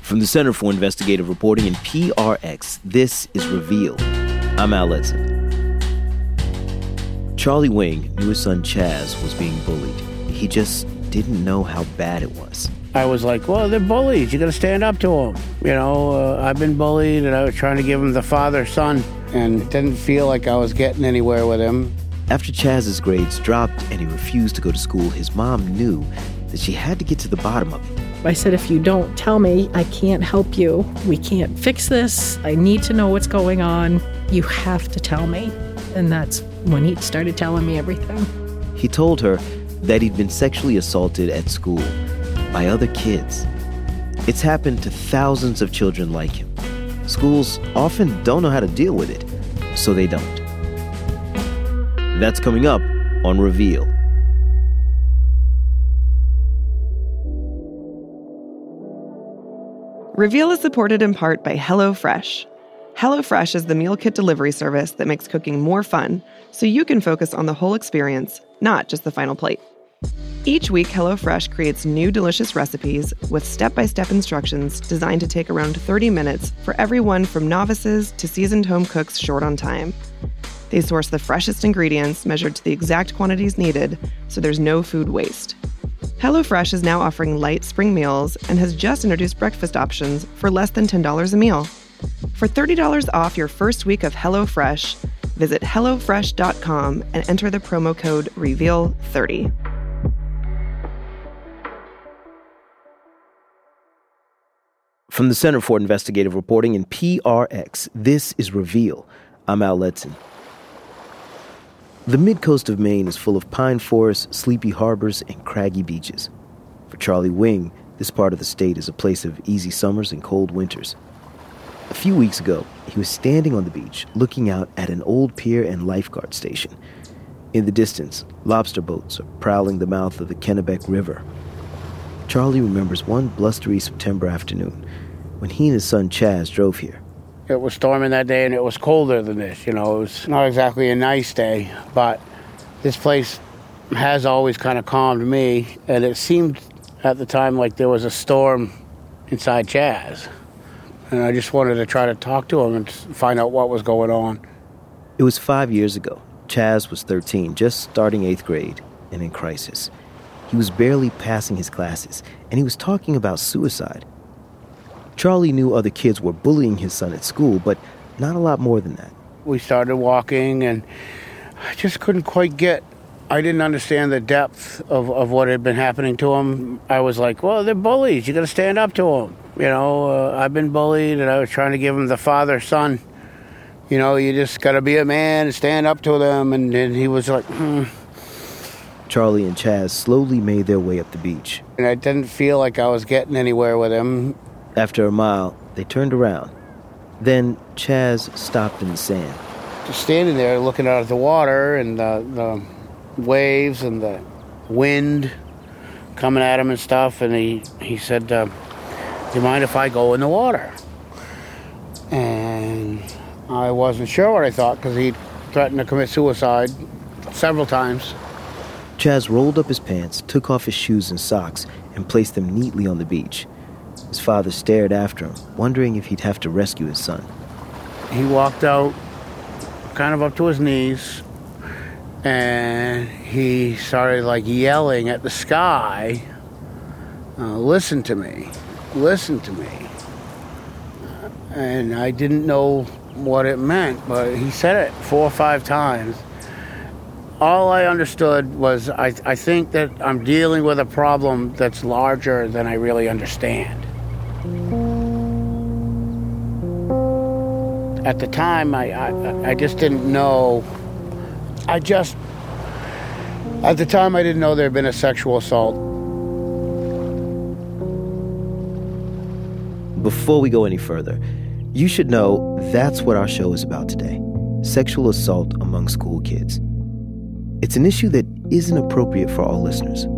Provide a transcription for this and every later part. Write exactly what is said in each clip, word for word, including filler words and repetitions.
From the Center for Investigative Reporting and P R X, this is Reveal. I'm Al Letson. Charlie Wing knew his son Chaz was being bullied. He just didn't know how bad it was. I was like, well, they're bullies. You got to stand up to them. You know, uh, I've been bullied, and I was trying to give him the father-son, and it didn't feel like I was getting anywhere with him. After Chaz's grades dropped and he refused to go to school, his mom knew that she had to get to the bottom of it. I said, if you don't tell me, I can't help you. We can't fix this. I need to know what's going on. You have to tell me. And that's when he started telling me everything. He told her that he'd been sexually assaulted at school by other kids. It's happened to thousands of children like him. Schools often don't know how to deal with it, so they don't. That's coming up on Reveal. Reveal is supported in part by HelloFresh. HelloFresh is the meal kit delivery service that makes cooking more fun, so you can focus on the whole experience, not just the final plate. Each week, HelloFresh creates new delicious recipes with step-by-step instructions designed to take around thirty minutes for everyone from novices to seasoned home cooks short on time. They source the freshest ingredients measured to the exact quantities needed, so there's no food waste. HelloFresh is now offering light spring meals and has just introduced breakfast options for less than ten dollars a meal. For thirty dollars off your first week of HelloFresh, visit hello fresh dot com and enter the promo code reveal thirty. From the Center for Investigative Reporting and P R X, this is Reveal. I'm Al Letson. The mid-coast of Maine is full of pine forests, sleepy harbors, and craggy beaches. For Charlie Wing, this part of the state is a place of easy summers and cold winters. A few weeks ago, he was standing on the beach, looking out at an old pier and lifeguard station. In the distance, lobster boats are prowling the mouth of the Kennebec River. Charlie remembers one blustery September afternoon when he and his son Chaz drove here. It was storming that day, and it was colder than this. You know, it was not exactly a nice day, but this place has always kind of calmed me, and it seemed at the time like there was a storm inside Chaz. And I just wanted to try to talk to him and find out what was going on. It was five years ago. Chaz was thirteen, just starting eighth grade, and in crisis. He was barely passing his classes, and he was talking about suicide. Charlie knew other kids were bullying his son at school, but not a lot more than that. We started walking, and I just couldn't quite get... I didn't understand the depth of, of what had been happening to him. I was like, well, they're bullies. You got to stand up to them. You know, uh, I've been bullied, and I was trying to give him the father-son. You know, you just got to be a man and stand up to them. And, and he was like, hmm. Charlie and Chaz slowly made their way up the beach. And I didn't feel like I was getting anywhere with him. After a mile, they turned around. Then Chaz stopped in the sand. Just standing there looking out at the water and the, the waves and the wind coming at him and stuff. And he, he said, uh, do you mind if I go in the water? And I wasn't sure what I thought because he threatened to commit suicide several times. Chaz rolled up his pants, took off his shoes and socks, and placed them neatly on the beach. His father stared after him, wondering if he'd have to rescue his son. He walked out kind of up to his knees, and he started like yelling at the sky, uh, listen to me, listen to me. Uh, and I didn't know what it meant, but he said it four or five times. All I understood was I, I think that I'm dealing with a problem that's larger than I really understand. At the time, I, I, I just didn't know. I just, at the time, I didn't know there had been a sexual assault. Before we go any further, you should know that's what our show is about today. Sexual assault among school kids. It's an issue that isn't appropriate for all listeners.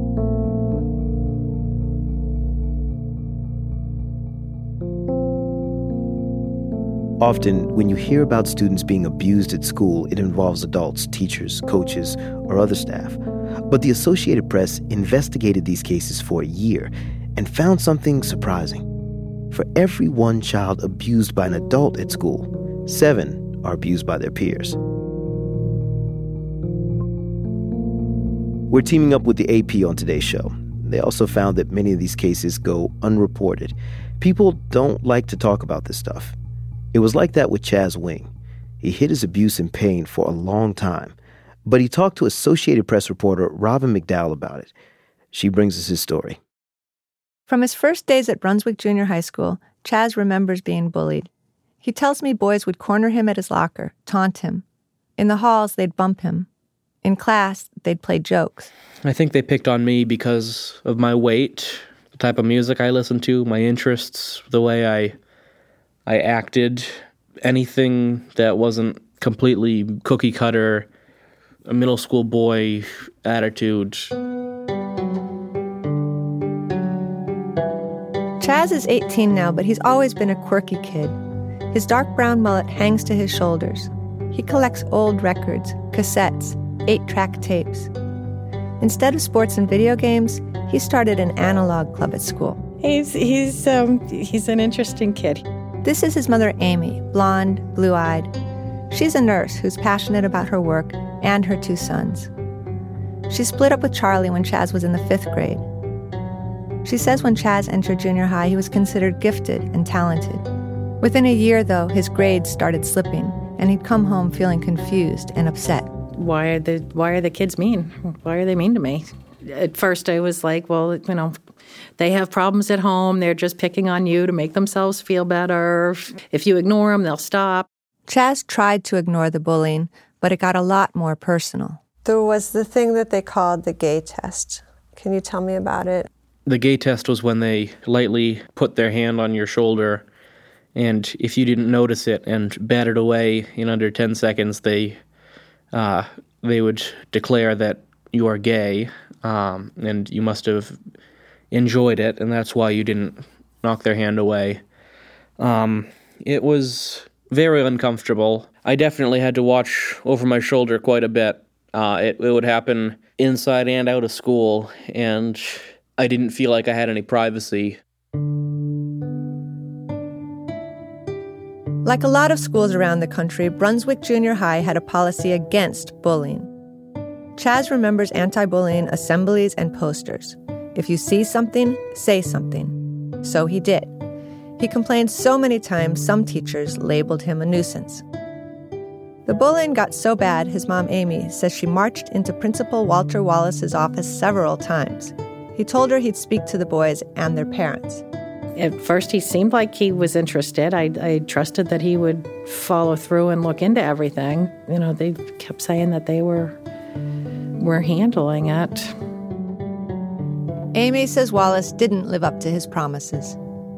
Often, when you hear about students being abused at school, it involves adults, teachers, coaches, or other staff. But the Associated Press investigated these cases for a year and found something surprising. For every one child abused by an adult at school, seven are abused by their peers. We're teaming up with the A P on today's show. They also found that many of these cases go unreported. People don't like to talk about this stuff. It was like that with Chaz Wing. He hid his abuse and pain for a long time, but he talked to Associated Press reporter Robin McDowell about it. She brings us his story. From his first days at Brunswick Junior High School, Chaz remembers being bullied. He tells me boys would corner him at his locker, taunt him. In the halls, they'd bump him. In class, they'd play jokes. I think they picked on me because of my weight, the type of music I listened to, my interests, the way I I acted, anything that wasn't completely cookie cutter, a middle school boy attitude. Chaz is eighteen now, but he's always been a quirky kid. His dark brown mullet hangs to his shoulders. He collects old records, cassettes, eight-track tapes. Instead of sports and video games, he started an analog club at school. He's he's um he's an interesting kid. This is his mother, Amy, blonde, blue-eyed. She's a nurse who's passionate about her work and her two sons. She split up with Charlie when Chaz was in the fifth grade. She says when Chaz entered junior high, he was considered gifted and talented. Within a year, though, his grades started slipping, and he'd come home feeling confused and upset. Why are the why are the kids mean? Why are they mean to me? At first I was like, well, you know, they have problems at home. They're just picking on you to make themselves feel better. If you ignore them, they'll stop. Chaz tried to ignore the bullying, but it got a lot more personal. There was the thing that they called the gay test. Can you tell me about it? The gay test was when they lightly put their hand on your shoulder, and if you didn't notice it and bat it away in under ten seconds, they uh, they would declare that you are gay, um, and you must have enjoyed it, and that's why you didn't knock their hand away. Um, it was very uncomfortable. I definitely had to watch over my shoulder quite a bit. Uh, it, it would happen inside and out of school, and I didn't feel like I had any privacy. Like a lot of schools around the country, Brunswick Junior High had a policy against bullying. Chaz remembers anti-bullying assemblies and posters. If you see something, say something. So he did. He complained so many times some teachers labeled him a nuisance. The bullying got so bad, his mom, Amy, says she marched into Principal Walter Wallace's office several times. He told her he'd speak to the boys and their parents. At first, he seemed like he was interested. I, I trusted that he would follow through and look into everything. You know, they kept saying that they were were handling it. Amy says Wallace didn't live up to his promises.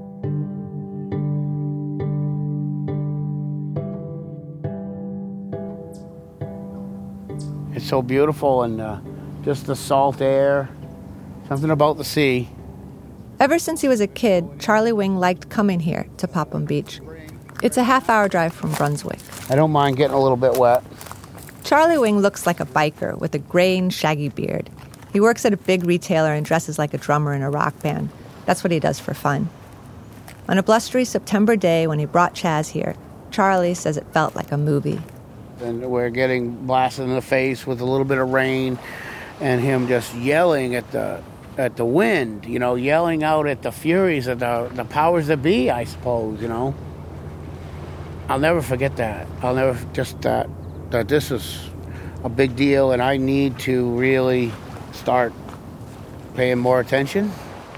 It's so beautiful, and uh, just the salt air, something about the sea. Ever since he was a kid, Charlie Wing liked coming here to Popham Beach. It's a half-hour drive from Brunswick. I don't mind getting a little bit wet. Charlie Wing looks like a biker with a graying, shaggy beard. He works at a big retailer and dresses like a drummer in a rock band. That's what he does for fun. On a blustery September day when he brought Chaz here, Charlie says it felt like a movie. And we're getting blasted in the face with a little bit of rain, and him just yelling at the at the wind, you know, yelling out at the furies of the, the powers that be, I suppose, you know. I'll never forget that. I'll never, just that, that this is a big deal, and I need to really start paying more attention.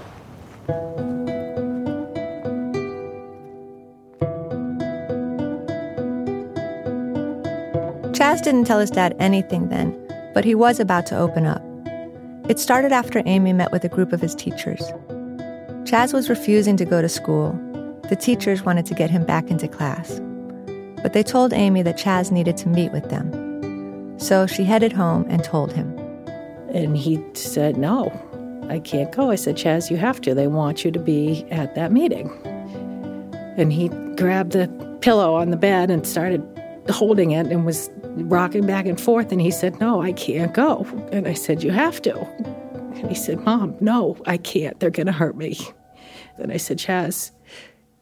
Chaz didn't tell his dad anything then, but he was about to open up. It started after Amy met with a group of his teachers. Chaz was refusing to go to school. The teachers wanted to get him back into class. But they told Amy that Chaz needed to meet with them. So she headed home and told him. And he said, no, I can't go. I said, Chaz, you have to. They want you to be at that meeting. And he grabbed the pillow on the bed and started holding it and was rocking back and forth, and he said, no, I can't go. And I said, you have to. And he said, Mom, no, I can't. They're going to hurt me. And I said, Chaz,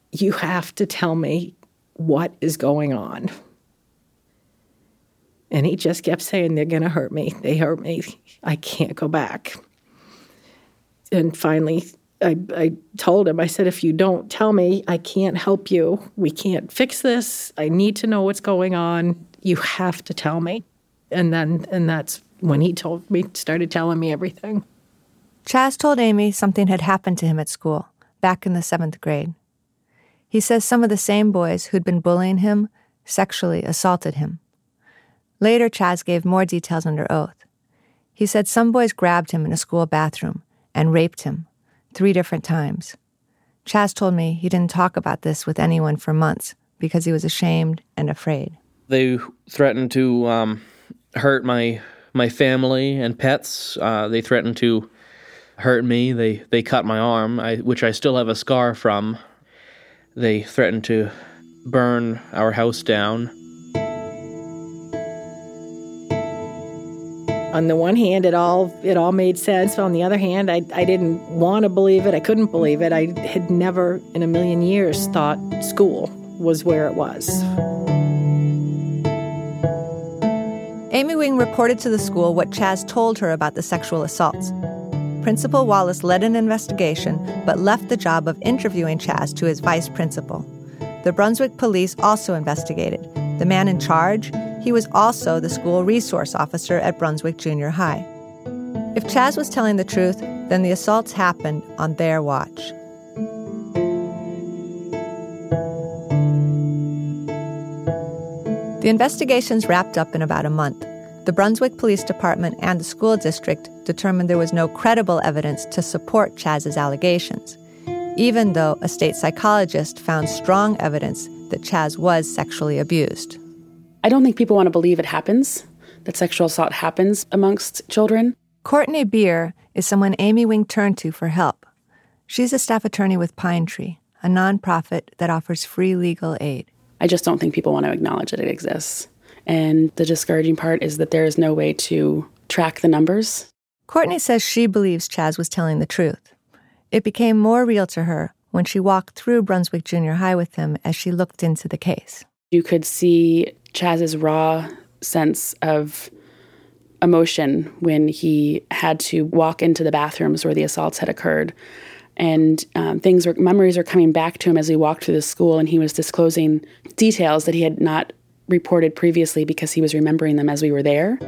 you have to tell me what is going on. And he just kept saying, they're going to hurt me. They hurt me. I can't go back. And finally, I, I told him, I said, if you don't tell me, I can't help you. We can't fix this. I need to know what's going on. You have to tell me. And then, and that's when he told me, started telling me everything. Chaz told Amy something had happened to him at school, back in the seventh grade. He says some of the same boys who'd been bullying him sexually assaulted him. Later, Chaz gave more details under oath. He said some boys grabbed him in a school bathroom and raped him three different times. Chaz told me he didn't talk about this with anyone for months because he was ashamed and afraid. They threatened to um, hurt my my family and pets. Uh, they threatened to hurt me. They they cut my arm, I, which I still have a scar from. They threatened to burn our house down. On the one hand, it all it all made sense. On the other hand, I, I didn't want to believe it. I couldn't believe it. I had never in a million years thought school was where it was. Amy Wing reported to the school what Chaz told her about the sexual assaults. Principal Wallace led an investigation, but left the job of interviewing Chaz to his vice principal. The Brunswick police also investigated. The man in charge, he was also the school resource officer at Brunswick Junior High. If Chaz was telling the truth, then the assaults happened on their watch. The investigations wrapped up in about a month. The Brunswick Police Department and the school district determined there was no credible evidence to support Chaz's allegations, even though a state psychologist found strong evidence that Chaz was sexually abused. I don't think people want to believe it happens, that sexual assault happens amongst children. Courtney Beer is someone Amy Wing turned to for help. She's a staff attorney with Pine Tree, a nonprofit that offers free legal aid. I just don't think people want to acknowledge that it exists. And the discouraging part is that there is no way to track the numbers. Courtney says she believes Chaz was telling the truth. It became more real to her when she walked through Brunswick Junior High with him as she looked into the case. You could see Chaz's raw sense of emotion when he had to walk into the bathrooms where the assaults had occurred. And um, things were, memories were coming back to him as he walked through the school, and he was disclosing details that he had not reported previously because he was remembering them as we were there.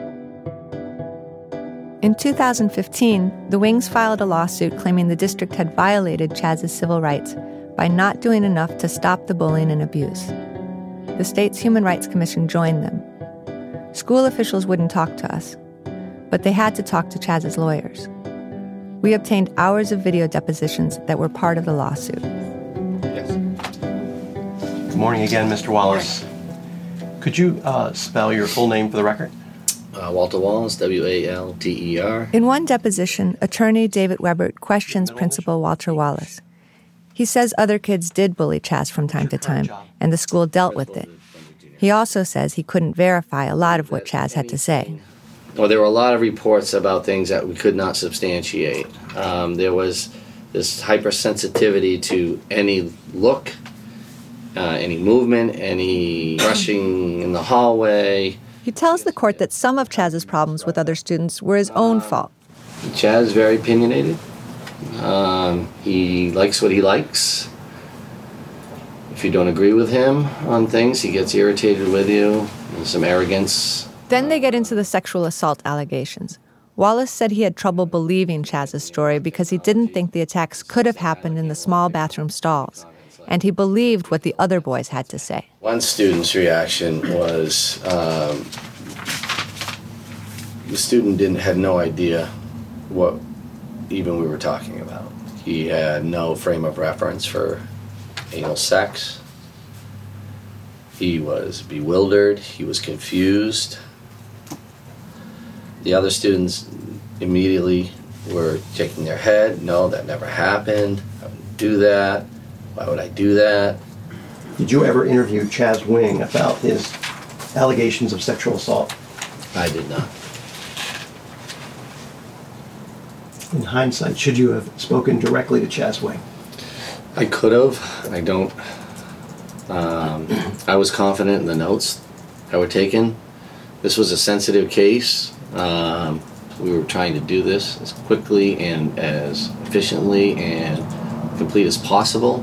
In two thousand fifteen, the Wings filed a lawsuit claiming the district had violated Chaz's civil rights by not doing enough to stop the bullying and abuse. The state's Human Rights Commission joined them. School officials wouldn't talk to us, but they had to talk to Chaz's lawyers. We obtained hours of video depositions that were part of the lawsuit. Yes. Good morning again, Mister Wallace. Could you uh, spell your full name for the record? Uh, Walter Wallace, W A L T E R. In one deposition, attorney David Webert questions Principal Walter Wallace. He says other kids did bully Chaz from time to time, and the school dealt with it. He also says he couldn't verify a lot of what Chaz had to say. Well, there were a lot of reports about things that we could not substantiate. Um, there was this hypersensitivity to any look, uh, any movement, any rushing in the hallway. He tells the court that some of Chaz's problems with other students were his own fault. Chaz is very opinionated. Um, he likes what he likes. If you don't agree with him on things, he gets irritated with you. There's some arrogance. Then they get into the sexual assault allegations. Wallace said he had trouble believing Chaz's story because he didn't think the attacks could have happened in the small bathroom stalls, and he believed what the other boys had to say. One student's reaction was um, the student didn't had no idea what even we were talking about. He had no frame of reference for anal sex. He was bewildered. He was confused. The other students immediately were shaking their head. No, that never happened. I wouldn't do that. Why would I do that? Did you ever interview Chaz Wing about his allegations of sexual assault? I did not. In hindsight, should you have spoken directly to Chaz Wing? I could have. I don't. Um, I was confident in the notes that were taken. This was a sensitive case. Um, we were trying to do this as quickly and as efficiently and complete as possible.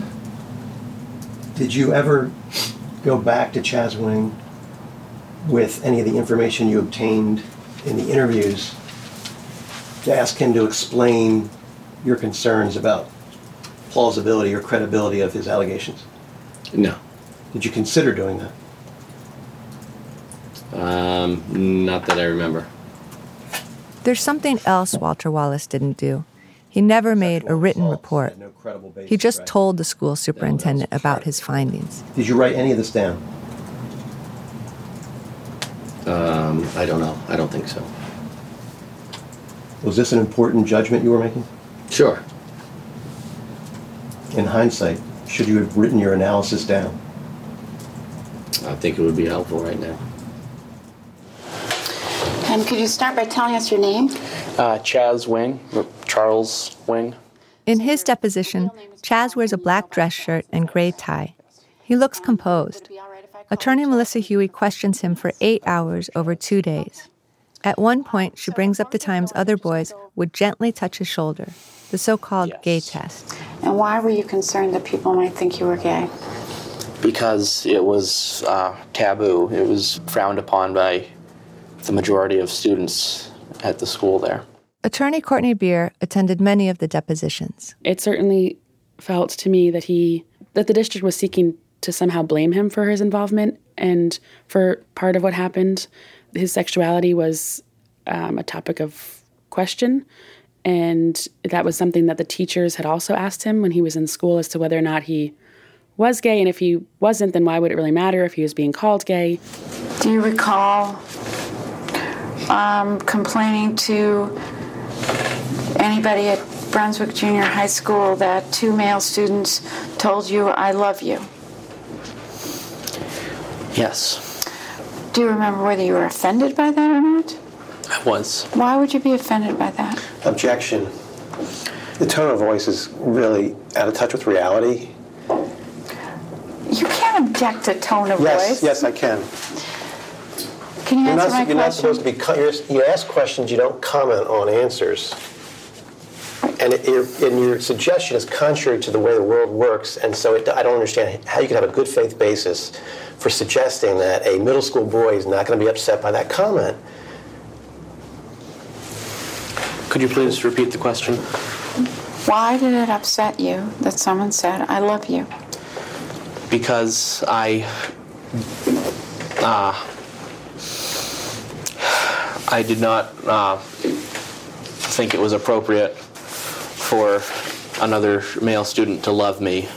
Did you ever go back to Chaz Wing with any of the information you obtained in the interviews to ask him to explain your concerns about plausibility or credibility of his allegations? No. Did you consider doing that? Um, not that I remember. There's something else Walter Wallace didn't do. He never made a written report. He just told the school superintendent about his findings. Did you write any of this down? Um, I don't know. I don't think so. Was this an important judgment you were making? Sure. In hindsight, should you have written your analysis down? I think it would be helpful right now. And could you start by telling us your name? Uh, Chaz Wing, or Charles Wing. In his deposition, Chaz wears a black dress shirt and gray tie. He looks composed. Attorney Melissa Huey questions him for eight hours over two days. At one point, she brings up the times other boys would gently touch his shoulder, the so-called yes. gay test. And why were you concerned that people might think you were gay? Because it was uh, taboo. It was frowned upon by the majority of students at the school there. Attorney Courtney Beer attended many of the depositions. It certainly felt to me that he, that the district was seeking to somehow blame him for his involvement and for part of what happened. His sexuality was um, a topic of question, and that was something that the teachers had also asked him when he was in school as to whether or not he was gay, and if he wasn't, then why would it really matter if he was being called gay? Do you recall um, complaining to anybody at Brunswick Junior High School that two male students told you, "I love you"? Yes. Do you remember whether you were offended by that or not? I was. Why would you be offended by that? Objection. The tone of voice is really out of touch with reality. You can't object to tone of yes, voice. Yes, I can. Can you you're answer not, my you're question? Not supposed to be. You're, you ask questions. You don't comment on answers. And, it, it, and your suggestion is contrary to the way the world works. And so it, I don't understand how you can have a good faith basis for suggesting that a middle school boy is not going to be upset by that comment. Could you please repeat the question? Why did it upset you that someone said, "I love you"? Because I, uh, I did not uh, think it was appropriate for another male student to love me.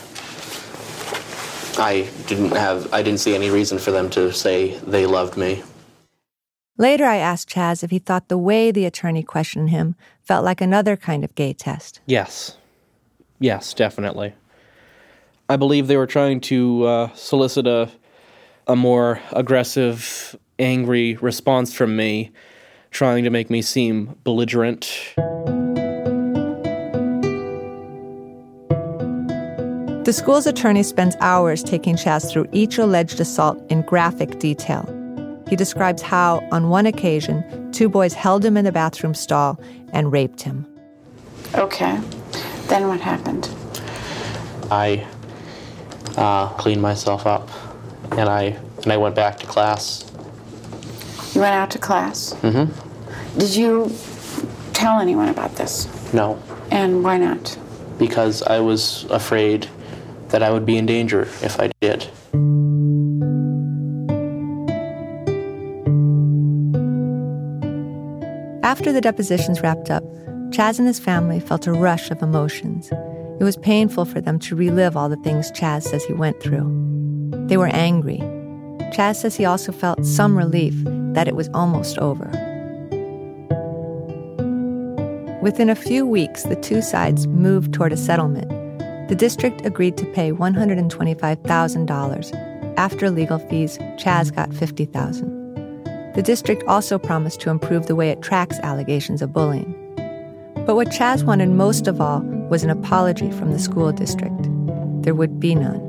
I didn't have, I didn't see any reason for them to say they loved me. Later, I asked Chaz if he thought the way the attorney questioned him felt like another kind of gay test. Yes. Yes, definitely. I believe they were trying to uh, solicit a, a more aggressive, angry response from me, trying to make me seem belligerent. The school's attorney spends hours taking Chaz through each alleged assault in graphic detail. He describes how, on one occasion, two boys held him in the bathroom stall and raped him. Okay. Then what happened? I uh, cleaned myself up, and I and I went back to class. You went out to class? Mm-hmm. Did you tell anyone about this? No. And why not? Because I was afraid that I would be in danger if I did. After the depositions wrapped up, Chaz and his family felt a rush of emotions. It was painful for them to relive all the things Chaz says he went through. They were angry. Chaz says he also felt some relief that it was almost over. Within a few weeks, the two sides moved toward a settlement. The district agreed to pay one hundred twenty-five thousand dollars. After legal fees, Chaz got fifty thousand dollars. The district also promised to improve the way it tracks allegations of bullying. But what Chaz wanted most of all was an apology from the school district. There would be none.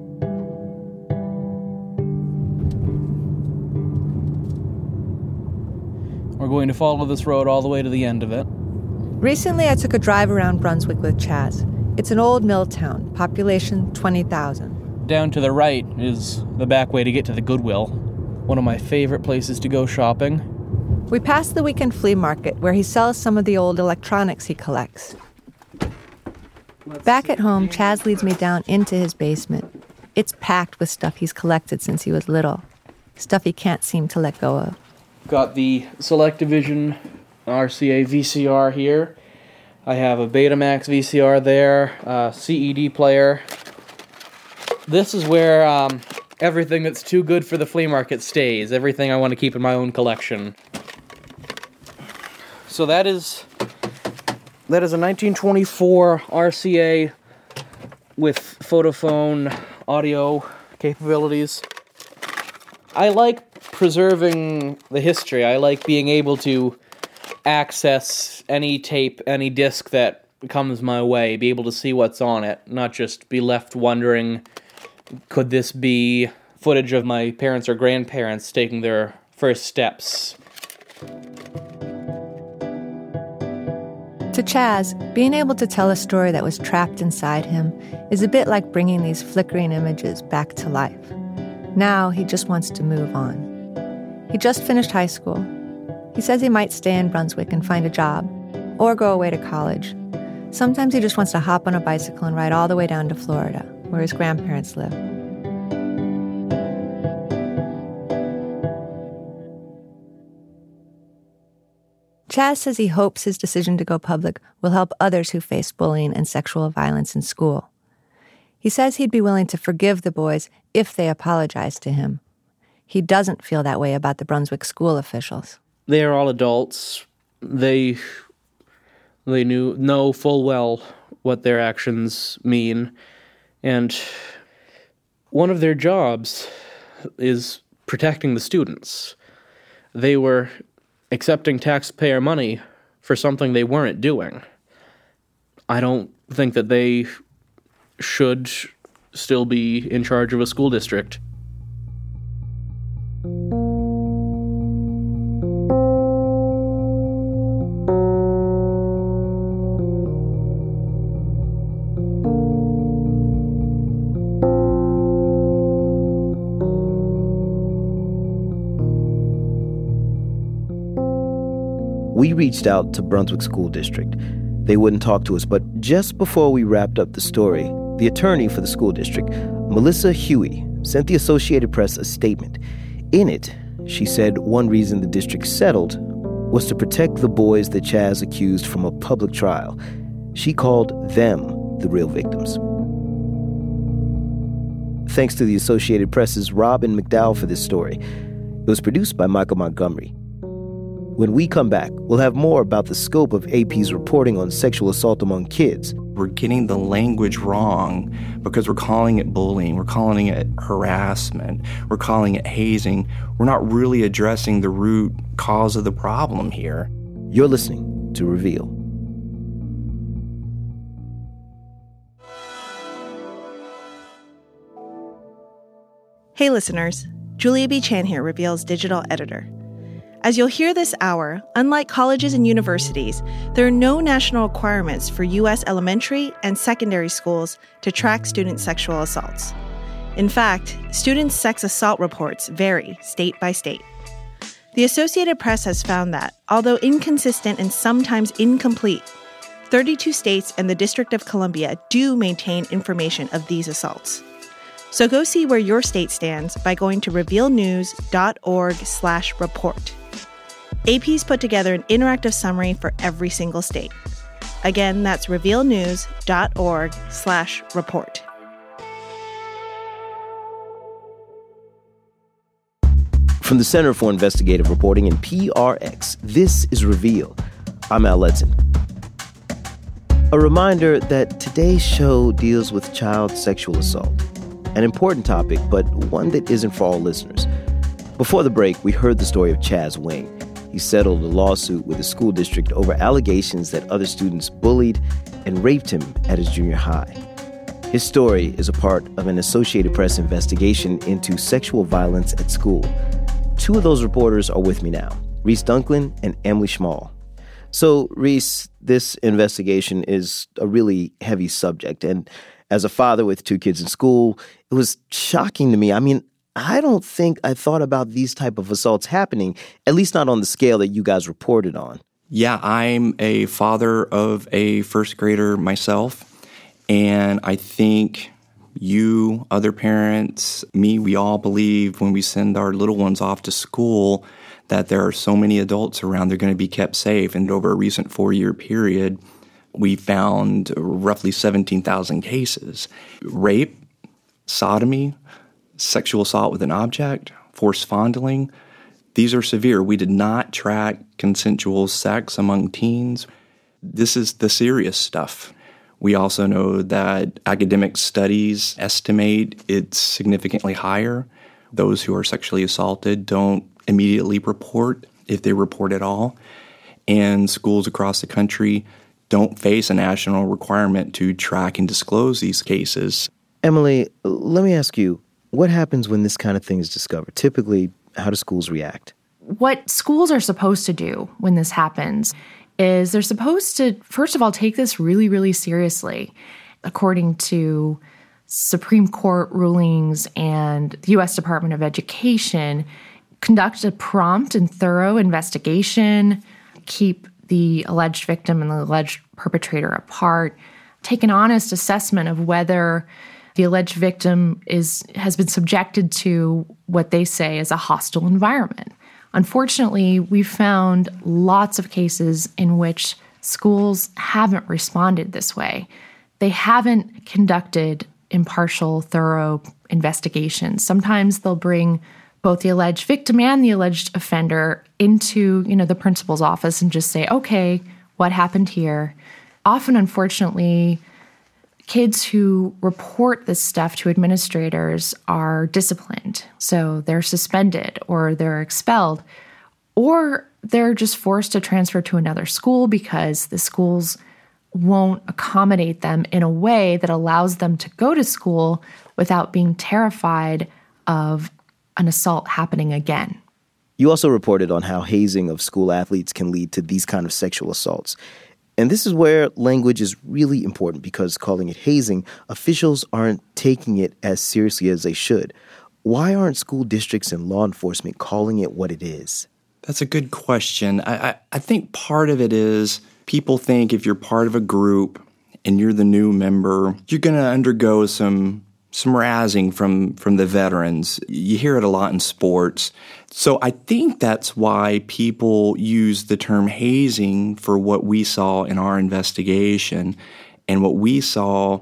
We're going to follow this road all the way to the end of it. Recently, I took a drive around Brunswick with Chaz. It's an old mill town, population twenty thousand. Down to the right is the back way to get to the Goodwill, one of my favorite places to go shopping. We passed the weekend flea market where he sells some of the old electronics he collects. Back at home, Chaz leads me down into his basement. It's packed with stuff he's collected since he was little, stuff he can't seem to let go of. Got the Selectavision R C A V C R here. I have a Betamax V C R there, a C E D player. This is where um, everything that's too good for the flea market stays, everything I want to keep in my own collection. So that is that is a nineteen twenty-four R C A with photophone audio capabilities. I like preserving the history. I like being able to access any tape, any disc that comes my way, be able to see what's on it, not just be left wondering, could this be footage of my parents or grandparents taking their first steps? To Chaz, being able to tell a story that was trapped inside him is a bit like bringing these flickering images back to life. Now he just wants to move on. He just finished high school. He says he might stay in Brunswick and find a job, or go away to college. Sometimes he just wants to hop on a bicycle and ride all the way down to Florida, where his grandparents live. Chaz says he hopes his decision to go public will help others who face bullying and sexual violence in school. He says he'd be willing to forgive the boys if they apologize to him. He doesn't feel that way about the Brunswick school officials. They are all adults. They they knew know full well what their actions mean, and one of their jobs is protecting the students. They were accepting taxpayer money for something they weren't doing. I don't think that they should still be in charge of a school district. We reached out to Brunswick School District. They wouldn't talk to us, but just before we wrapped up the story, the attorney for the school district, Melissa Huey, sent the Associated Press a statement. In it, she said one reason the district settled was to protect the boys that Chaz accused from a public trial. She called them the real victims. Thanks to the Associated Press's Robin McDowell for this story. It was produced by Michael Montgomery. When we come back, we'll have more about the scope of A P's reporting on sexual assault among kids. We're getting the language wrong because we're calling it bullying, we're calling it harassment, we're calling it hazing. We're not really addressing the root cause of the problem here. You're listening to Reveal. Hey listeners, Julia B. Chan here, Reveal's digital editor. As you'll hear this hour, unlike colleges and universities, there are no national requirements for U S elementary and secondary schools to track student sexual assaults. In fact, students' sex assault reports vary state by state. The Associated Press has found that, although inconsistent and sometimes incomplete, thirty-two states and the District of Columbia do maintain information of these assaults. So go see where your state stands by going to revealnews.org slash report. A P's put together an interactive summary for every single state. Again, that's revealnews.org slash report. From the Center for Investigative Reporting and P R X, this is Reveal. I'm Al Letson. A reminder that today's show deals with child sexual assault. An important topic, but one that isn't for all listeners. Before the break, we heard the story of Chaz Wing. He settled a lawsuit with the school district over allegations that other students bullied and raped him at his junior high. His story is a part of an Associated Press investigation into sexual violence at school. Two of those reporters are with me now, Reese Dunklin and Emily Schmall. So, Reese, this investigation is a really heavy subject, and as a father with two kids in school, it was shocking to me. I mean, I don't think I thought about these type of assaults happening, at least not on the scale that you guys reported on. Yeah, I'm a father of a first grader myself, and I think you, other parents, me, we all believe when we send our little ones off to school that there are so many adults around, they're going to be kept safe. And over a recent four-year period, we found roughly seventeen thousand cases. Rape, sodomy, sexual assault with an object, forced fondling, these are severe. We did not track consensual sex among teens. This is the serious stuff. We also know that academic studies estimate it's significantly higher. Those who are sexually assaulted don't immediately report, if they report at all. And schools across the country don't face a national requirement to track and disclose these cases. Emily, let me ask you, what happens when this kind of thing is discovered? Typically, how do schools react? What schools are supposed to do when this happens is they're supposed to, first of all, take this really, really seriously. According to Supreme Court rulings and the U S Department of Education, conduct a prompt and thorough investigation, keep the alleged victim and the alleged perpetrator apart, take an honest assessment of whether the alleged victim is has been subjected to what they say is a hostile environment. Unfortunately, we've found lots of cases in which schools haven't responded this way. They haven't conducted impartial, thorough investigations. Sometimes they'll bring both the alleged victim and the alleged offender into, you know, the principal's office and just say, okay, what happened here? Often, unfortunately, kids who report this stuff to administrators are disciplined. So they're suspended or they're expelled, or they're just forced to transfer to another school because the schools won't accommodate them in a way that allows them to go to school without being terrified of an assault happening again. You also reported on how hazing of school athletes can lead to these kind of sexual assaults. And this is where language is really important, because calling it hazing, officials aren't taking it as seriously as they should. Why aren't school districts and law enforcement calling it what it is? That's a good question. I, I, I think part of it is people think if you're part of a group and you're the new member, you're going to undergo some some razzing from, from the veterans. You hear it a lot in sports. So I think that's why people use the term hazing for what we saw in our investigation. And what we saw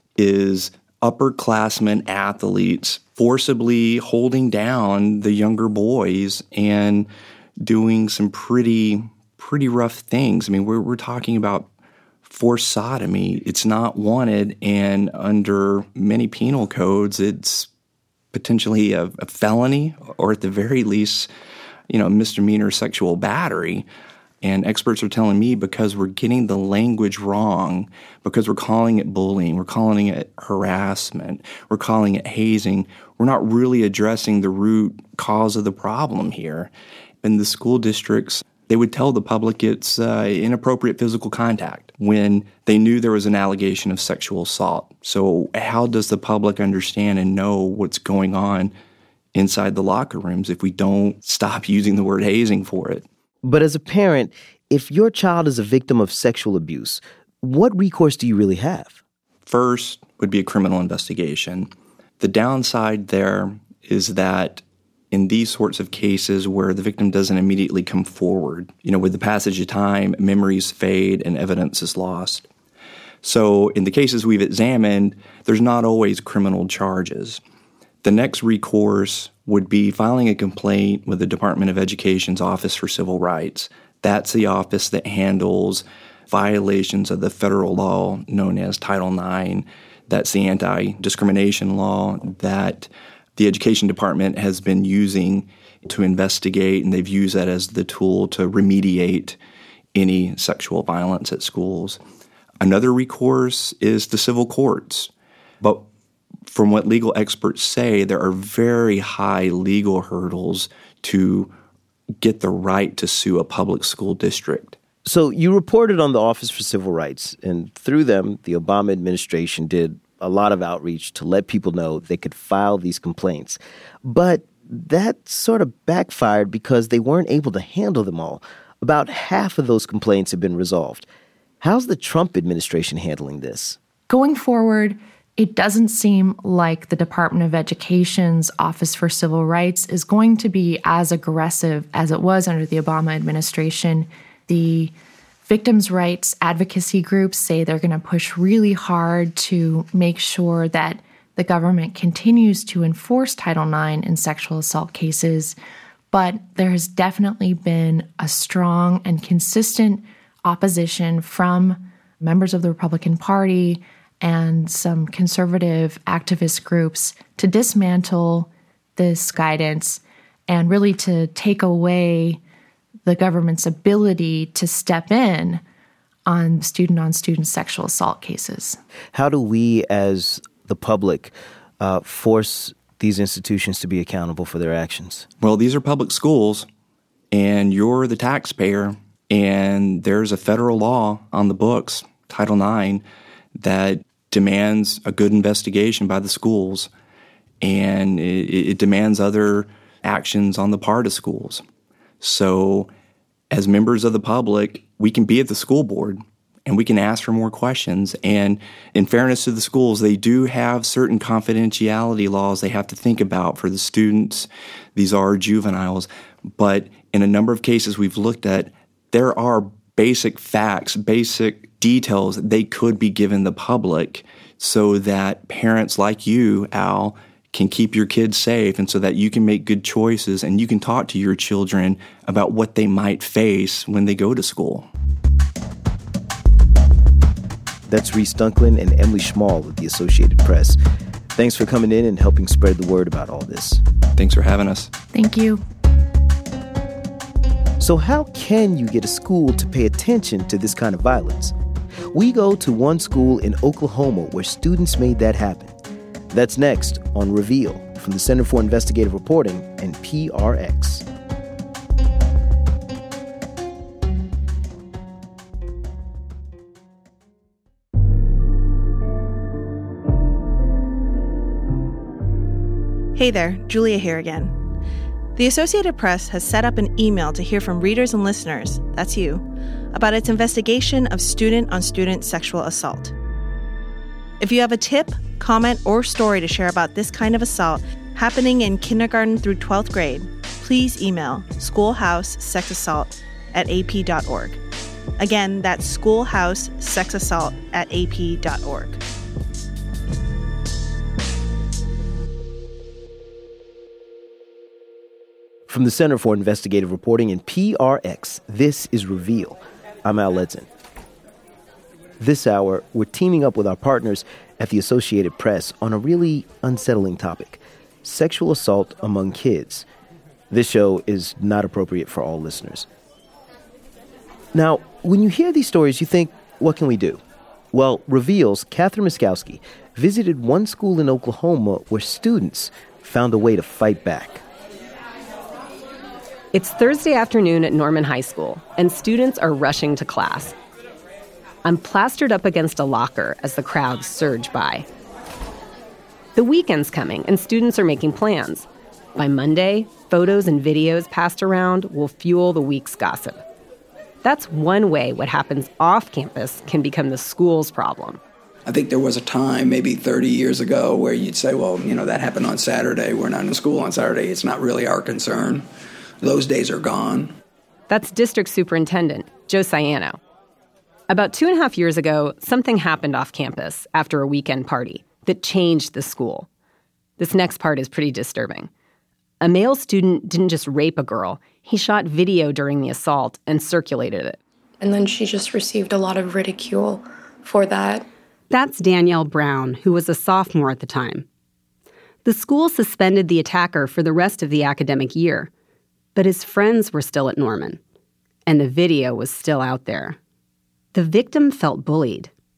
is upperclassmen athletes forcibly holding down the younger boys and doing some pretty, pretty rough things. I mean, we're, we're talking about forced sodomy. It's not wanted, and under many penal codes, it's potentially a, a felony, or at the very least, you know, misdemeanor sexual battery. And experts are telling me because we're getting the language wrong, because we're calling it bullying, we're calling it harassment, we're calling it hazing, we're not really addressing the root cause of the problem here. And the school districts, they would tell the public it's uh, inappropriate physical contact when they knew there was an allegation of sexual assault. So how does the public understand and know what's going on inside the locker rooms if we don't stop using the word hazing for it? But as a parent, if your child is a victim of sexual abuse, what recourse do you really have? First would be a criminal investigation. The downside there is that in these sorts of cases where the victim doesn't immediately come forward, you know, with the passage of time, memories fade and evidence is lost. So in the cases we've examined, there's not always criminal charges. The next recourse would be filing a complaint with the Department of Education's Office for Civil Rights. That's the office that handles violations of the federal law known as Title nine. That's the anti-discrimination law that the Education Department has been using to investigate, and they've used that as the tool to remediate any sexual violence at schools. Another recourse is the civil courts. But from what legal experts say, there are very high legal hurdles to get the right to sue a public school district. So you reported on the Office for Civil Rights, and through them, the Obama administration did a lot of outreach to let people know they could file these complaints. But that sort of backfired because they weren't able to handle them all. About half of those complaints have been resolved. How's the Trump administration handling this? Going forward, it doesn't seem like the Department of Education's Office for Civil Rights is going to be as aggressive as it was under the Obama administration. The victims' rights advocacy groups say they're going to push really hard to make sure that the government continues to enforce Title nine in sexual assault cases, but there has definitely been a strong and consistent opposition from members of the Republican Party and some conservative activist groups to dismantle this guidance and really to take away the government's ability to step in on student-on-student sexual assault cases. How do we as the public uh, force these institutions to be accountable for their actions? Well, these are public schools, and you're the taxpayer, and there's a federal law on the books, Title nine, that demands a good investigation by the schools, and it, it demands other actions on the part of schools. So as members of the public, we can be at the school board and we can ask for more questions. And in fairness to the schools, they do have certain confidentiality laws they have to think about for the students. These are juveniles. But in a number of cases we've looked at, there are basic facts, basic details they could be given the public so that parents like you, Al, can keep your kids safe and so that you can make good choices and you can talk to your children about what they might face when they go to school. That's Reese Dunklin and Emily Schmall of the Associated Press. Thanks for coming in and helping spread the word about all this. Thanks for having us. Thank you. So how can you get a school to pay attention to this kind of violence? We go to one school in Oklahoma where students made that happen. That's next on Reveal from the Center for Investigative Reporting and P R X. Hey there, Julia here again. The Associated Press has set up an email to hear from readers and listeners, that's you, about its investigation of student-on-student sexual assault. If you have a tip, comment, or story to share about this kind of assault happening in kindergarten through twelfth grade, please email schoolhousesexassault at a p dot org. Again, that's schoolhousesexassault at a p dot org. From the Center for Investigative Reporting and P R X, this is Reveal. I'm Al Ledson. This hour, we're teaming up with our partners at the Associated Press on a really unsettling topic, sexual assault among kids. This show is not appropriate for all listeners. Now, when you hear these stories, you think, what can we do? Well, Reveal's Catherine Miskowski visited one school in Oklahoma where students found a way to fight back. It's Thursday afternoon at Norman High School, and students are rushing to class. I'm plastered up against a locker as the crowds surge by. The weekend's coming, and students are making plans. By Monday, photos and videos passed around will fuel the week's gossip. That's one way what happens off campus can become the school's problem. I think there was a time, maybe thirty years ago, where you'd say, well, you know, that happened on Saturday. We're not in school on Saturday. It's not really our concern. Those days are gone. That's District Superintendent Joe Ciano. About two and a half years ago, something happened off campus after a weekend party that changed the school. This next part is pretty disturbing. A male student didn't just rape a girl. He shot video during the assault and circulated it. And then she just received a lot of ridicule for that. That's Danielle Brown, who was a sophomore at the time. The school suspended the attacker for the rest of the academic year, but his friends were still at Norman, and the video was still out there. The victim felt bullied,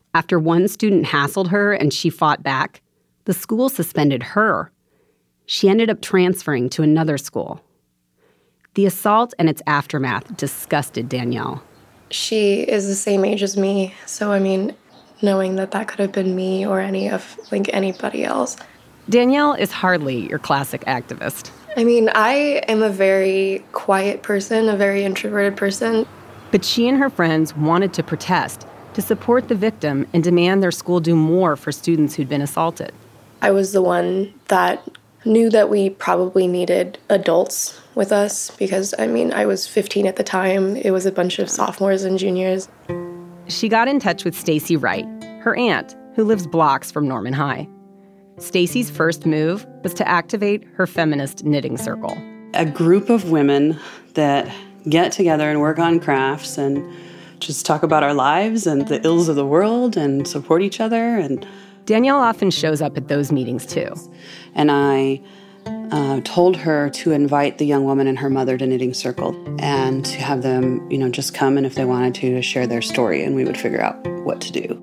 After one student hassled her and she fought back, the school suspended her. She ended up transferring to another school. The assault and its aftermath disgusted Danielle. She is the same age as me, so I mean, knowing that that could have been me or any of, like, anybody else. Danielle is hardly your classic activist. I mean, I am a very quiet person, a very introverted person. But she and her friends wanted to protest, to support the victim and demand their school do more for students who'd been assaulted. I was the one that knew that we probably needed adults with us because, I mean, I was fifteen at the time. It was a bunch of sophomores and juniors. She got in touch with Stacy Wright, her aunt, who lives blocks from Norman High. Stacy's first move was to activate her feminist knitting circle. A group of women that get together and work on crafts and just talk about our lives and the ills of the world and support each other. And Danielle often shows up at those meetings, too. And I uh, told her to invite the young woman and her mother to Knitting Circle and to have them, you know, just come and if they wanted to, to share their story, and we would figure out what to do.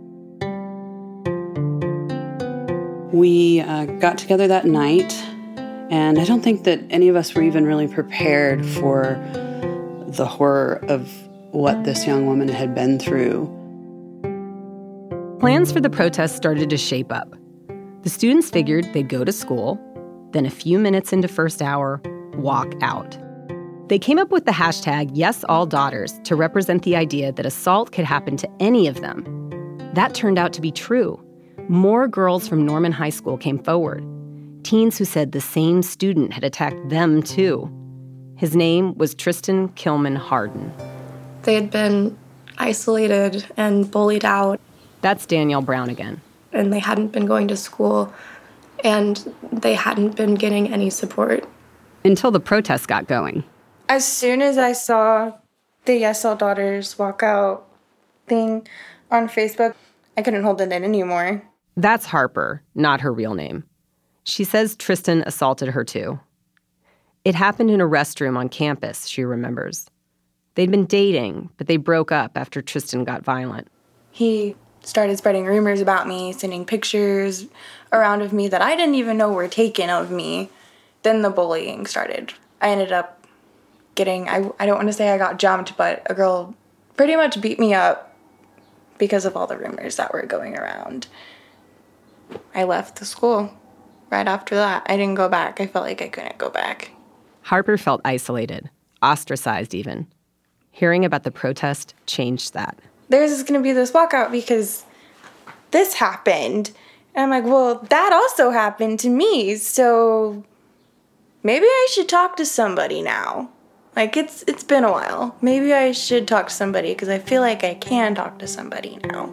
We uh, got together that night, and I don't think that any of us were even really prepared for the horror of what this young woman had been through. Plans for the protest started to shape up. The students figured they'd go to school, then a few minutes into first hour, walk out. They came up with the hashtag YesAllDaughters to represent the idea that assault could happen to any of them. That turned out to be true. More girls from Norman High School came forward. Teens who said the same student had attacked them, too. His name was Tristan Kilman Harden. They had been isolated and bullied out. That's Danielle Brown again. And they hadn't been going to school, and they hadn't been getting any support. Until the protests got going. As soon as I saw the YesAllDaughters walkout thing on Facebook, I couldn't hold it in anymore. That's Harper, not her real name. She says Tristan assaulted her too. It happened in a restroom on campus, she remembers. They'd been dating, but they broke up after Tristan got violent. He started spreading rumors about me, sending pictures around of me that I didn't even know were taken of me. Then the bullying started. I ended up getting, I, I don't want to say I got jumped, but a girl pretty much beat me up because of all the rumors that were going around. I left the school right after that. I didn't go back. I felt like I couldn't go back. Harper felt isolated, ostracized even. Hearing about the protest changed that. There's going to be this walkout because this happened. And I'm like, well, that also happened to me. So maybe I should talk to somebody now. Like, it's it's been a while. Maybe I should talk to somebody because I feel like I can talk to somebody now.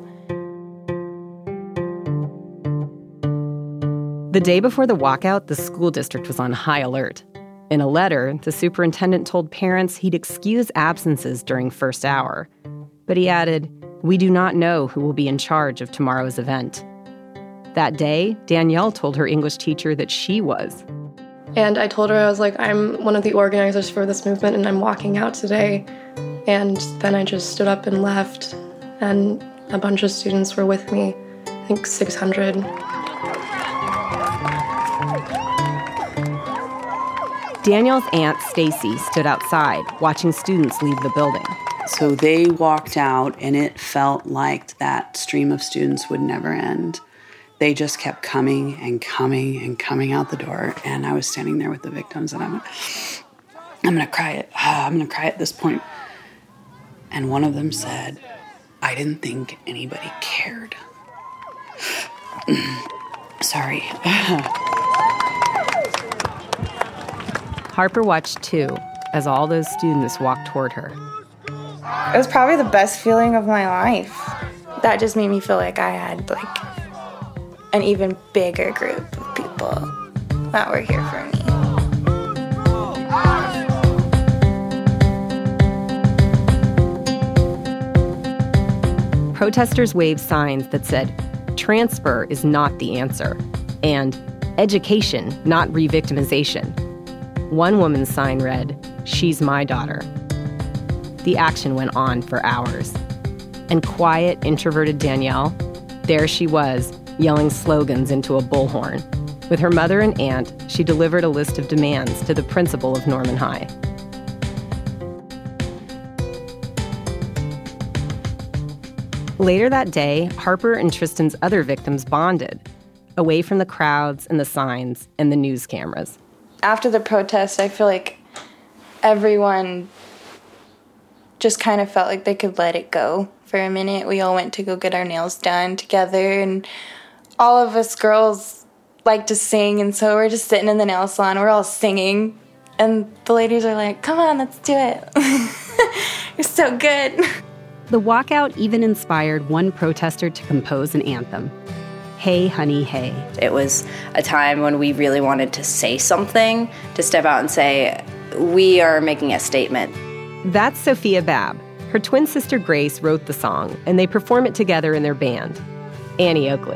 The day before the walkout, the school district was on high alert. In a letter, the superintendent told parents he'd excuse absences during first hour. But he added, "We do not know who will be in charge of tomorrow's event." That day, Danielle told her English teacher that she was. And I told her, I was like, I'm one of the organizers for this movement and I'm walking out today. And then I just stood up and left. And a bunch of students were with me, I think six hundred. Danielle's aunt, Stacy, stood outside, watching students leave the building. So they walked out, and it felt like that stream of students would never end. They just kept coming and coming and coming out the door, and I was standing there with the victims, and I'm, I'm going to cry it. Ah, I'm going to cry at this point. And one of them said, "I didn't think anybody cared." Sorry. Harper watched too, as all those students walked toward her. It was probably the best feeling of my life. That just made me feel like I had, like, an even bigger group of people that were here for me. Protesters waved signs that said, "Transfer is not the answer," and "Education, not re-victimization." One woman's sign read, "She's my daughter." The action went on for hours. And quiet, introverted Danielle There she was, yelling slogans into a bullhorn. With her mother and aunt, she delivered a list of demands to the principal of Norman High. Later that day, Harper and Tristan's other victims bonded, away from the crowds and the signs and the news cameras. After the protest, I feel like everyone just kind of felt like they could let it go for a minute. We all went to go get our nails done together, and all of us girls like to sing, and so we're just sitting in the nail salon, we're all singing, and the ladies are like, come on, let's do it. You're so good. The walkout even inspired one protester to compose an anthem, Hey Honey Hey. It was a time when we really wanted to say something, to step out and say, we are making a statement. That's Sophia Babb. Her twin sister Grace wrote the song, and they perform it together in their band, Annie Oakley.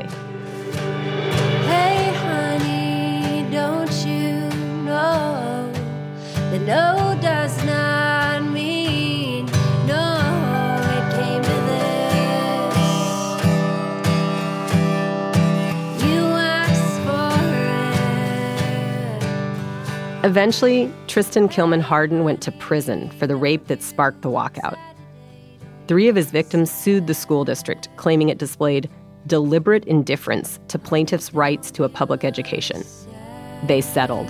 Hey honey, don't you know that no does not mean no. It came to this. You asked for it. Eventually, Tristan Kilman Hardin went to prison for the rape that sparked the walkout. Three of his victims sued the school district, claiming it displayed deliberate indifference to plaintiffs' rights to a public education. They settled.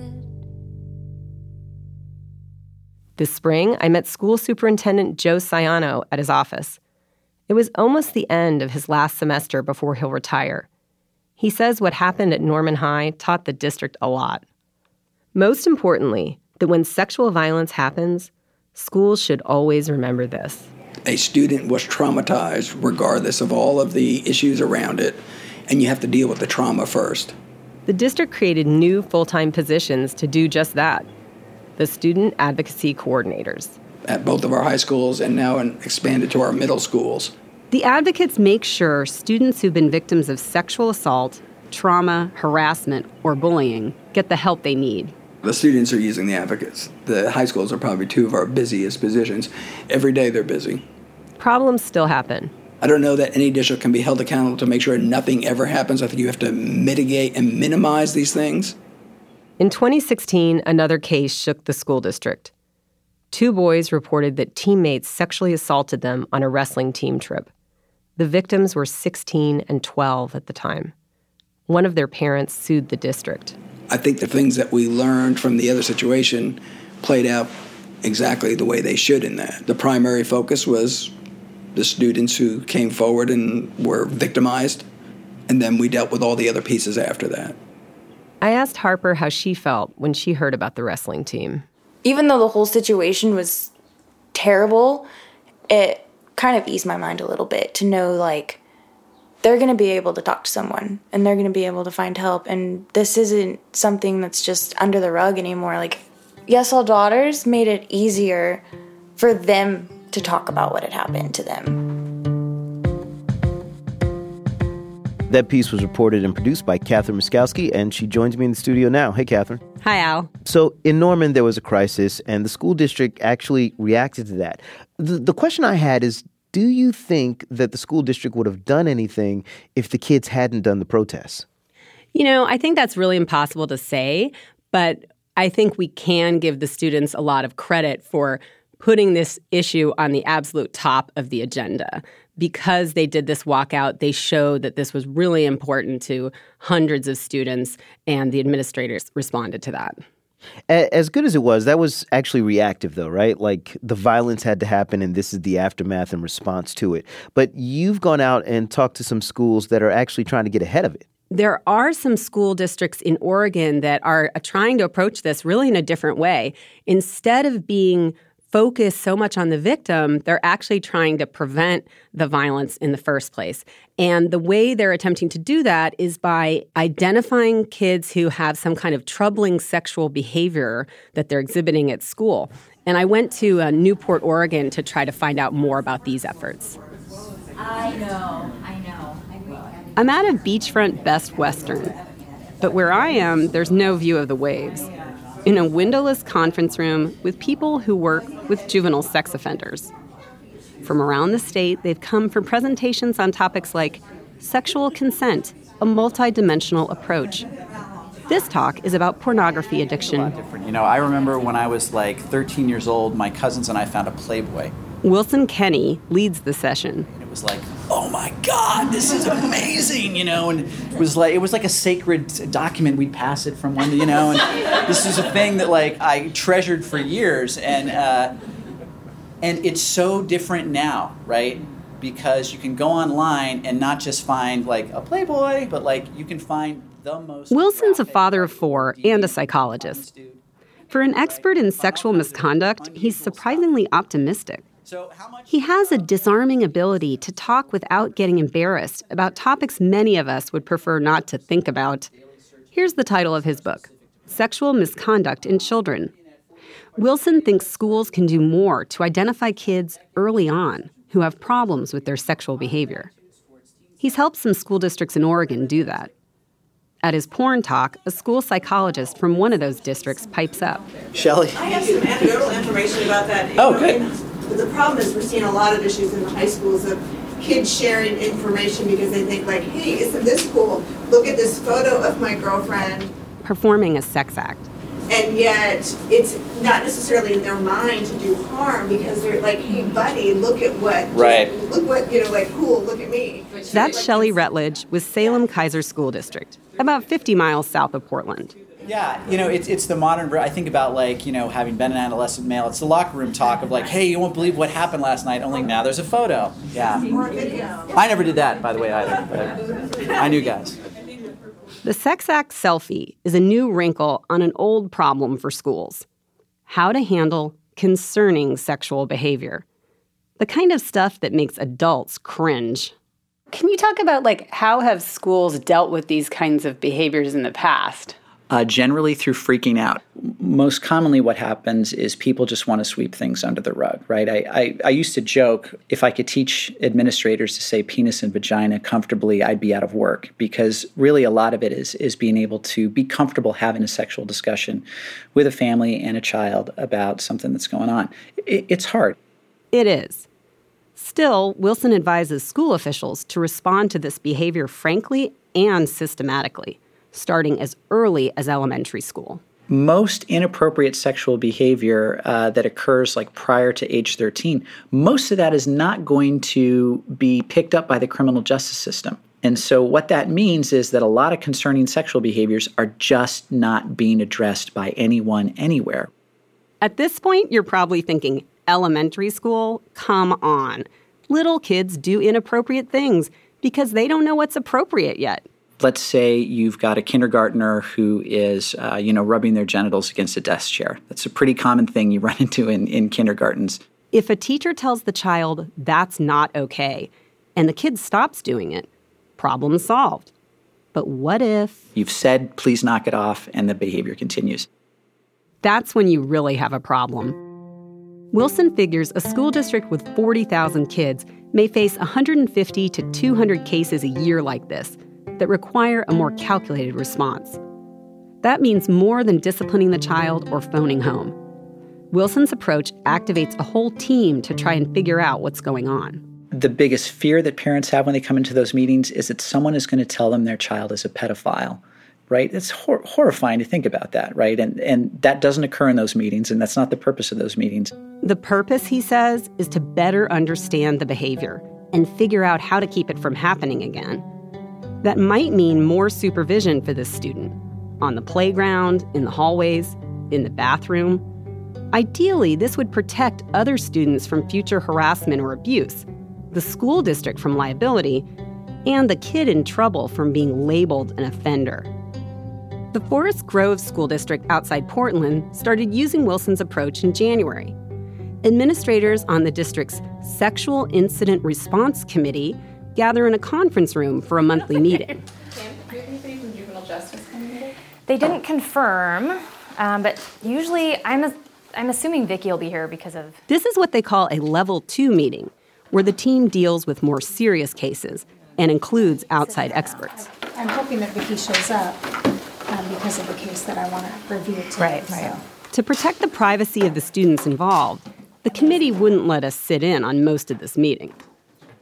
This spring, I met school superintendent Joe Ciano at his office. It was almost the end of his last semester before he'll retire. He says what happened at Norman High taught the district a lot. Most importantly, that when sexual violence happens, schools should always remember this. A student was traumatized regardless of all of the issues around it, and you have to deal with the trauma first. The district created new full-time positions to do just that, the student advocacy coordinators. At both of our high schools and now expanded to our middle schools. The advocates make sure students who've been victims of sexual assault, trauma, harassment, or bullying get the help they need. The students are using the advocates. The high schools are probably two of our busiest positions. Every day they're busy. Problems still happen. I don't know that any district can be held accountable to make sure nothing ever happens. I think you have to mitigate and minimize these things. In twenty sixteen, another case shook the school district. Two boys reported that teammates sexually assaulted them on a wrestling team trip. The victims were sixteen and twelve at the time. One of their parents sued the district. I think the things that we learned from the other situation played out exactly the way they should in that. The primary focus was the students who came forward and were victimized, and then we dealt with all the other pieces after that. I asked Harper how she felt when she heard about the wrestling team. Even though the whole situation was terrible, it kind of eased my mind a little bit to know, like, they're going to be able to talk to someone, and they're going to be able to find help, and this isn't something that's just under the rug anymore. Like, Yes All Daughters made it easier for them to talk about what had happened to them. That piece was reported and produced by Catherine Muskowski, and she joins me in the studio now. Hey, Catherine. Hi, Al. So in Norman, there was a crisis, and the school district actually reacted to that. The, the question I had is, do you think that the school district would have done anything if the kids hadn't done the protests? You know, I think that's really impossible to say, but I think we can give the students a lot of credit for putting this issue on the absolute top of the agenda. Because they did this walkout, they showed that this was really important to hundreds of students, and the administrators responded to that. As good as it was, that was actually reactive, though, right? Like, the violence had to happen, and this is the aftermath and response to it. But you've gone out and talked to some schools that are actually trying to get ahead of it. There are some school districts in Oregon that are trying to approach this really in a different way. Instead of being focus so much on the victim, they're actually trying to prevent the violence in the first place. And the way they're attempting to do that is by identifying kids who have some kind of troubling sexual behavior that they're exhibiting at school. And I went to uh, Newport, Oregon to try to find out more about these efforts. I know, I know. I'm at a beachfront Best Western, but where I am, there's no view of the waves. In a windowless conference room with people who work with juvenile sex offenders. From around the state, they've come for presentations on topics like Sexual consent, a multidimensional approach. This talk is about pornography addiction. You know, I remember when I was like thirteen years old, my cousins and I found a Playboy. Wilson Kenny leads the session. And it was like, oh my God, this is amazing, you know, and it was like it was like a sacred document. We'd pass it from one to, you know, and this is a thing that like I treasured for years, and uh, and it's so different now, right? Because you can go online and not just find like a Playboy, but like you can find the most. Wilson's a father of four and a psychologist. For an expert in sexual misconduct, he's surprisingly optimistic. He has a disarming ability to talk without getting embarrassed about topics many of us would prefer not to think about. Here's the title of his book, Sexual Misconduct in Children. Wilson thinks schools can do more to identify kids early on who have problems with their sexual behavior. He's helped some school districts in Oregon do that. At his porn talk, a school psychologist from one of those districts pipes up. Shelley? I have some anecdotal information about that. Oh, good. But the problem is we're seeing a lot of issues in the high schools of kids sharing information because they think like, hey, isn't this cool? Look at this photo of my girlfriend. Performing a sex act. And yet it's not necessarily in their mind to do harm because they're like, hey, buddy, look at what, right. look what, you know, like, cool, look at me. That's Shelley Rutledge with Salem-Keizer School District, about fifty miles south of Portland. Yeah, you know, it's it's the modern, I think about like, you know, having been an adolescent male, it's the locker room talk of like, hey, you won't believe what happened last night, only now there's a photo. Yeah. I never did that, by the way, either. But I knew guys. The sex act selfie is a new wrinkle on an old problem for schools. How to handle concerning sexual behavior. The kind of stuff that makes adults cringe. Can you talk about, like, how have schools dealt with these kinds of behaviors in the past? Uh, generally through freaking out. Most commonly what happens is people just want to sweep things under the rug, right? I, I, I used to joke, if I could teach administrators to say penis and vagina comfortably, I'd be out of work, because really a lot of it is, is being able to be comfortable having a sexual discussion with a family and a child about something that's going on. It, it's hard. It is. Still, Wilson advises school officials to respond to this behavior frankly and systematically, starting as early as elementary school. Most inappropriate sexual behavior uh, that occurs like prior to age thirteen, most of that is not going to be picked up by the criminal justice system. And so what that means is that a lot of concerning sexual behaviors are just not being addressed by anyone anywhere. At this point, you're probably thinking, elementary school? Come on. Little kids do inappropriate things because they don't know what's appropriate yet. Let's say you've got a kindergartner who is, uh, you know, rubbing their genitals against a desk chair. That's a pretty common thing you run into in, in kindergartens. If a teacher tells the child that's not okay, and the kid stops doing it, problem solved. But what if... You've said, please knock it off, and the behavior continues. That's when you really have a problem. Wilson figures a school district with forty thousand kids may face one hundred fifty to two hundred cases a year like this, that require a more calculated response. That means more than disciplining the child or phoning home. Wilson's approach activates a whole team to try and figure out what's going on. The biggest fear that parents have when they come into those meetings is that someone is going to tell them their child is a pedophile, right? It's hor- horrifying to think about that, right? And, and that doesn't occur in those meetings, and that's not the purpose of those meetings. The purpose, he says, is to better understand the behavior and figure out how to keep it from happening again. That might mean more supervision for this student, on the playground, in the hallways, in the bathroom. Ideally, this would protect other students from future harassment or abuse, the school district from liability, and the kid in trouble from being labeled an offender. The Forest Grove School District outside Portland started using Wilson's approach in January. Administrators on the district's Sexual Incident Response Committee gather in a conference room for a monthly meeting. They didn't confirm, um, but usually I'm a, I'm assuming Vicki will be here because of... This is what they call a level two meeting, where the team deals with more serious cases and includes outside experts. I'm hoping that Vicki shows up um, because of the case that I want to review today. Right, right. So. To protect the privacy of the students involved, the committee wouldn't let us sit in on most of this meeting.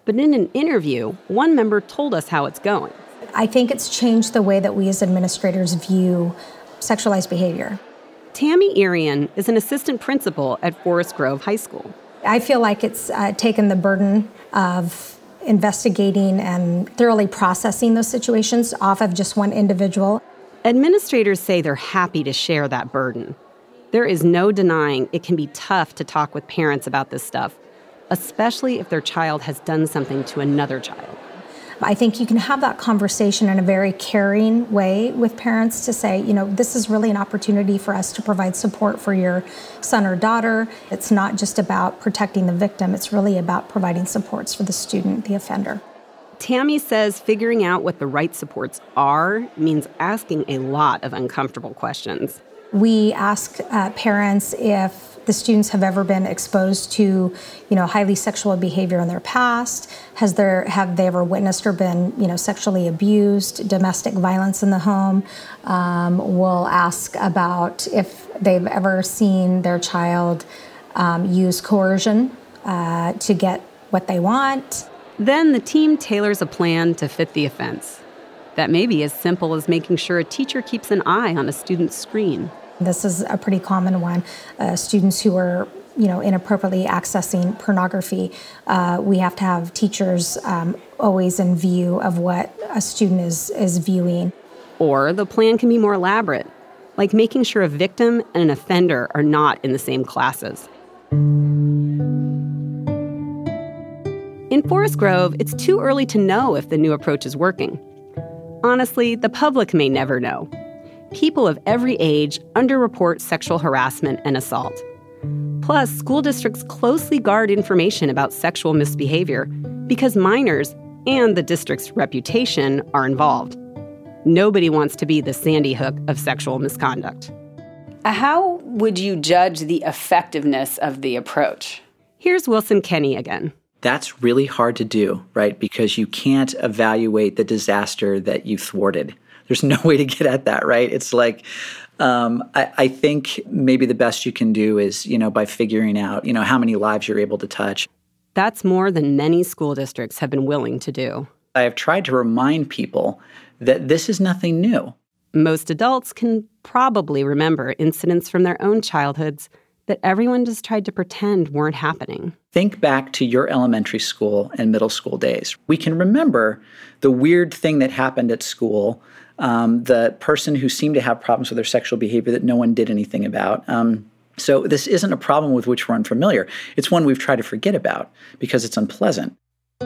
But in an interview, one member told us how it's going. I think it's changed the way that we as administrators view sexualized behavior. Tammy Irian is an assistant principal at Forest Grove High School. I feel like it's uh, taken the burden of investigating and thoroughly processing those situations off of just one individual. Administrators say they're happy to share that burden. There is no denying it can be tough to talk with parents about this stuff, especially if their child has done something to another child. I think you can have that conversation in a very caring way with parents to say, you know, this is really an opportunity for us to provide support for your son or daughter. It's not just about protecting the victim, it's really about providing supports for the student, the offender. Tammy says figuring out what the right supports are means asking a lot of uncomfortable questions. We ask uh, parents if the students have ever been exposed to, you know, highly sexual behavior in their past. Has there have they ever witnessed or been, you know, sexually abused, domestic violence in the home? Um, we'll ask about if they've ever seen their child um, use coercion uh, to get what they want. Then the team tailors a plan to fit the offense. That may be as simple as making sure a teacher keeps an eye on a student's screen. This is a pretty common one. Uh, students who are, you know, inappropriately accessing pornography. Uh, we have to have teachers um, always in view of what a student is, is viewing. Or the plan can be more elaborate, like making sure a victim and an offender are not in the same classes. In Forest Grove, it's too early to know if the new approach is working. Honestly, the public may never know. People of every age underreport sexual harassment and assault. Plus, school districts closely guard information about sexual misbehavior because minors and the district's reputation are involved. Nobody wants to be the Sandy Hook of sexual misconduct. How would you judge the effectiveness of the approach? Here's Wilson Kenny again. That's really hard to do, right? Because you can't evaluate the disaster that you thwarted. There's no way to get at that, right? It's like, um, I, I think maybe the best you can do is, you know, by figuring out, you know, how many lives you're able to touch. That's more than many school districts have been willing to do. I have tried to remind people that this is nothing new. Most adults can probably remember incidents from their own childhoods that everyone just tried to pretend weren't happening. Think back to your elementary school and middle school days. We can remember the weird thing that happened at school, um, the person who seemed to have problems with their sexual behavior that no one did anything about. Um, so this isn't a problem with which we're unfamiliar. It's one we've tried to forget about because it's unpleasant.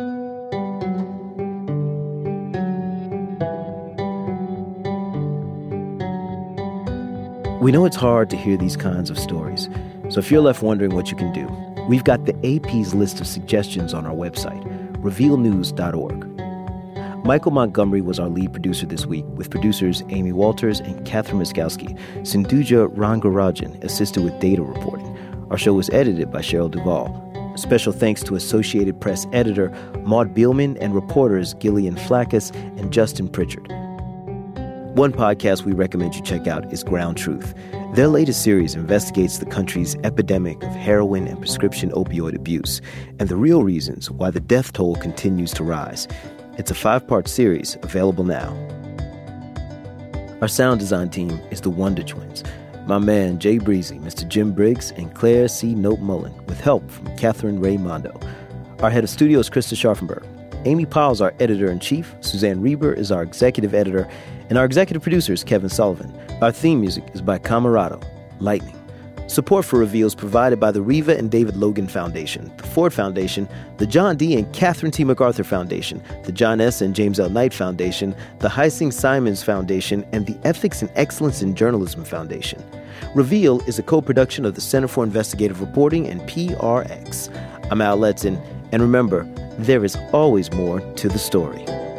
We know it's hard to hear these kinds of stories, so if you're left wondering what you can do, we've got the A P's list of suggestions on our website, reveal news dot org. Michael Montgomery was our lead producer this week, with producers Amy Walters and Catherine Miskowski. Sindhuja Rangarajan assisted with data reporting. Our show was edited by Cheryl Duvall. Special thanks to Associated Press editor Maud Bielman and reporters Gillian Flackus and Justin Pritchard. One podcast we recommend you check out is Ground Truth. Their latest series investigates the country's epidemic of heroin and prescription opioid abuse and the real reasons why the death toll continues to rise. It's a five-part series available now. Our sound design team is the Wonder Twins. My man Jay Breezy, Mister Jim Briggs, and Claire C. Note Mullen, with help from Catherine Ray Mondo. Our head of studio is Krista Scharfenberg. Amy Powell is our editor-in-chief, Suzanne Reber is our executive editor, and our executive producer is Kevin Sullivan. Our theme music is by Camerado, Lightning. Support for Reveal is provided by the Reva and David Logan Foundation, the Ford Foundation, the John D. and Catherine T. MacArthur Foundation, the John S. and James L. Knight Foundation, the Heising Simons Foundation, and the Ethics and Excellence in Journalism Foundation. Reveal is a co-production of the Center for Investigative Reporting and P R X. I'm Al Letson, and remember, there is always more to the story.